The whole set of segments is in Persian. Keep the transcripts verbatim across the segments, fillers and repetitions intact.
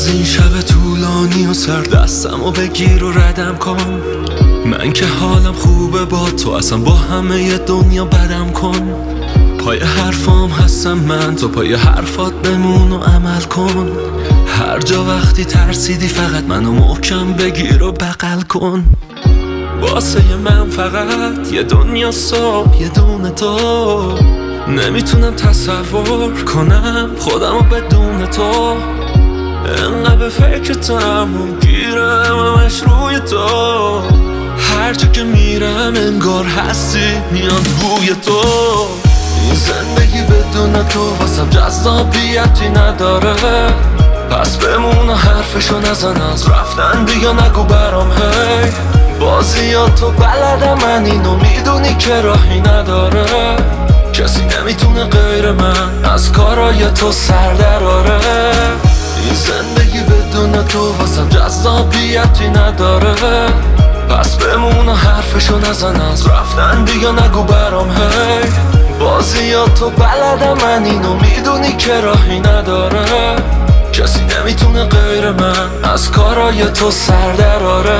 از این شب طولانی و سر دستم و بگیر و ردم کن. من که حالم خوبه با تو، اصلا با همه ی دنیا بدم کن. پای حرفام هستم من، تو پای حرفات بمون و عمل کن. هر جا وقتی ترسیدی فقط منو محکم بگیر و بغل کن. واسه من فقط یه دنیا صبح، یه دونه تو. نمیتونم تصور کنم خودمو بدون تو. انقدر به فکرتم و گیرم همش روی تو. هر جا که میرم انگار هستی میاد بوی تو. این زندگی بدون تو واسم جذابیتی نداره. پس بمون و حرفشو نزن، از رفتن دیگه نگو برام هی. بازیاتو بلدم من، اینو میدونی که راهی نداره. کسی نمیتونه غیر من از کارای تو سر دراره. این زندگی بدون تو واسم جذابیتی نداره. پس بمون و حرفشو نزن، از رفتن دیگه نگو برام هی. بازیاتو بلدم من، اینو میدونی که راهی نداره. کسی نمیتونه غیر من از کارای تو سر دراره.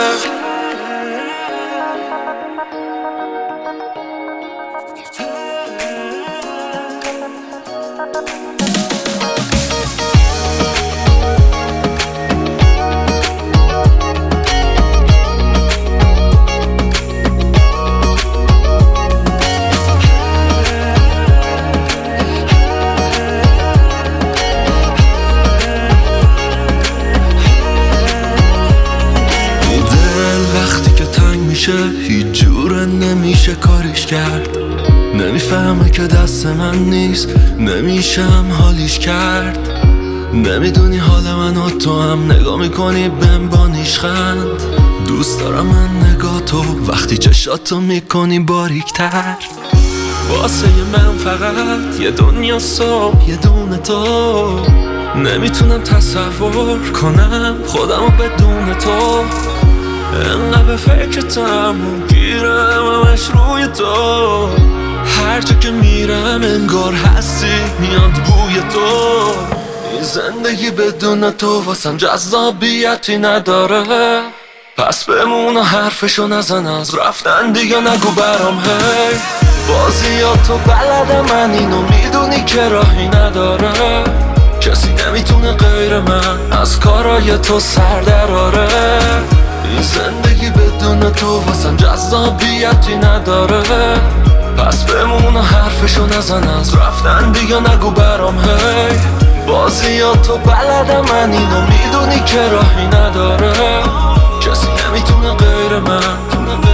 هیچ جوره نمیشه کاریش کرد. نمیفهمه که دست من نیست، نمیشم حالیش کرد. نمیدونی حال من و تو هم نگاه میکنی بهم با نیشخند. دوست دارم من نگاه تو وقتی چشاتو میکنی باریکتر. واسه من فقط یه دنیا صبح، یه دونه تو. نمیتونم تصور کنم خودمو بدون تو. انقدر به فکرتم و گیرم همش روی تو. هر جا که میرم انگار هستی میاد بوی تو. این زندگی بدون تو واسم جذابیتی نداره. پس بمون و حرفشو نزن، از رفتن دیگه نگو برام هی. بازیاتو بلدم من، اینو میدونی که راهی نداره. کسی نمیتونه غیر من از کارای تو سر دراره. این زندگی بدون تو واسم جذابیتی نداره. پس بمون و حرفشو نزن، از رفتن دیگه نگو برام هی. بازیاتو بلدم من، اینو میدونی که راهی نداره. کسی نمیتونه غیر من